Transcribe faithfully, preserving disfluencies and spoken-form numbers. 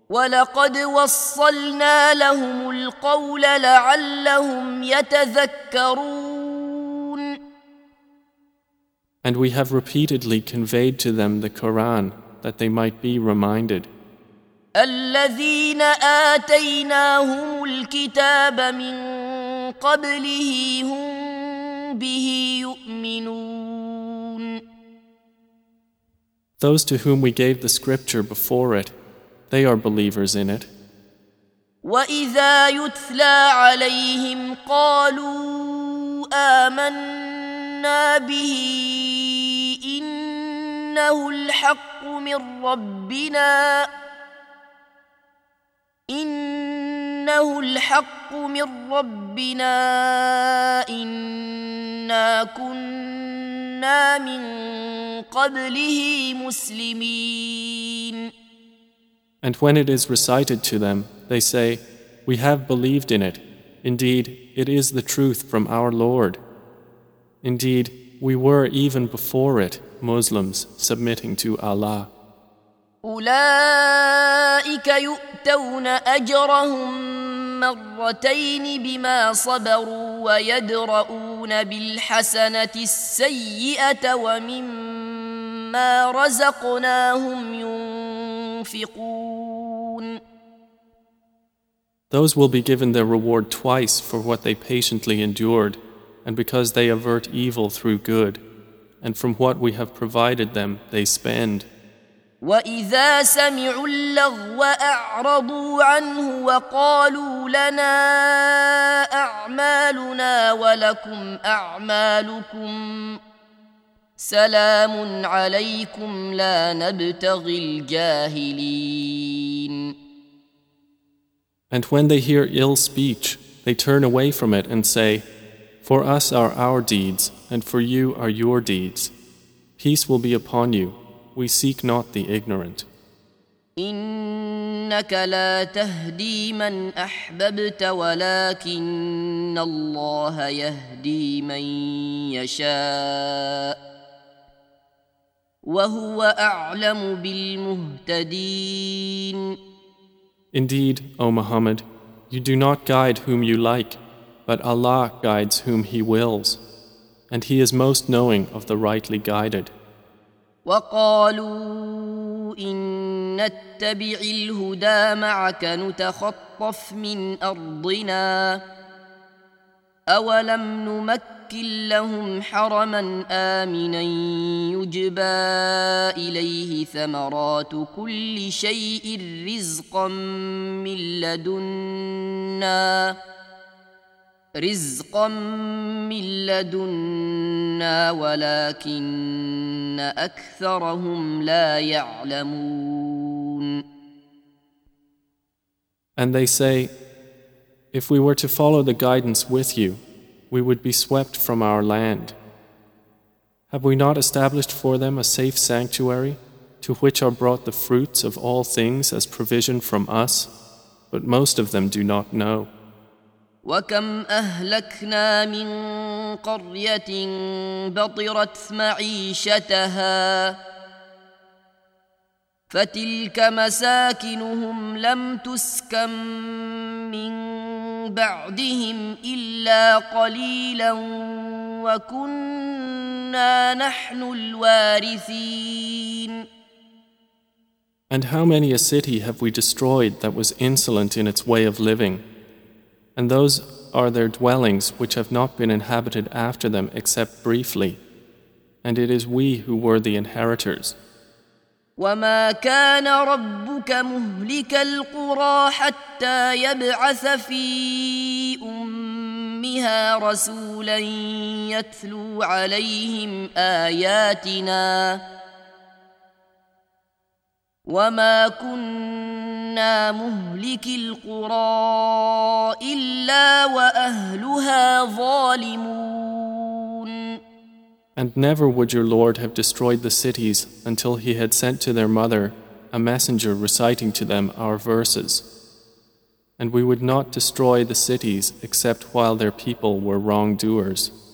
وَلَقَدْ وَصَّلْنَا لَهُمُ الْقَوْلَ لَعَلَّهُمْ يَتَذَكَّرُونَ. And we have repeatedly conveyed to them the Quran that they might be reminded. الَّذِينَ آتَيْنَاهُمُ الْكِتَابَ مِنْ قَبْلِهِ هُمْ بِهِ يُؤْمِنُونَ. Those to whom we gave the scripture before it, they are believers in it. وَإِذَا يُتْلَى عَلَيْهِمْ قَالُوا آمَنَّا بِهِ إِنَّهُ الْحَقُّ مِنْ رَبِّنَا إِنَّهُ الْحَقُّ مِنْ رَبِّنَا إِنَّا كُنَّا مِنْ قَبْلِهِ مُسْلِمِينَ. And when it is recited to them, they say, "We have believed in it. Indeed, it is the truth from our Lord. Indeed, we were even before it Muslims submitting to Allah." أولئك يؤتون أجرهم مرتين بما صبروا ويدرؤون بالحسنة السيئة ومما رزقناهم ينفقون. Those will be given their reward twice for what they patiently endured, and because they avert evil through good, and from what we have provided them they spend. وَإِذَا سَمِعُوا اللَّغْوَ أَعْرَضُوا عَنْهُ وَقَالُوا لَنَا أَعْمَالُنَا وَلَكُمْ أَعْمَالُكُمْ سَلَامٌ عَلَيْكُمْ لَا نَبْتَغِي الْجَاهِلِينَ. And when they hear ill speech, they turn away from it and say, "For us are our deeds, and for you are your deeds. Peace will be upon you. We seek not the ignorant." إنك لا تهدي من أحببت ولكن الله يهدي من يشاء وهو أعلم بالمهتدين. Indeed, O Muhammad, you do not guide whom you like, but Allah guides whom He wills, and He is most knowing of the rightly guided. وقالوا إن نتبع الهدى معك نتخطف من أرضنا أولم نمكن لهم حرما آمنا يجبى إليه ثمرات كل شيء رزقا من لدنا رزقا من لدنا ولكن أكثرهم لا يعلمون. And they say, "If we were to follow the guidance with you, we would be swept from our land. Have we not established for them a safe sanctuary, to which are brought the fruits of all things as provision from us? But most of them do not know." وكم أهلكنا من قرية بطرت معيشتها فتلك مساكنهم لم تسكن من بعدهم إلا قليلا وكنا نحن الوارثين. And how many a city have we destroyed that was insolent in its way of living? And those are their dwellings which have not been inhabited after them except briefly, and it is we who were the inheritors. وَمَا كَانَ رَبُّكَ مُهْلِكَ الْقُرَى حَتَّى يَبْعَثَ فِي أُمِّهَا رَسُولًا يَتْلُو عَلَيْهِمْ آيَاتِنَا وَمَا كُنَّا مُهْلِكِ الْقُرَى إِلَّا وَأَهْلُهَا ظَالِمُونَ. And never would your Lord have destroyed the cities until He had sent to their mother a messenger reciting to them our verses. And we would not destroy the cities except while their people were wrongdoers.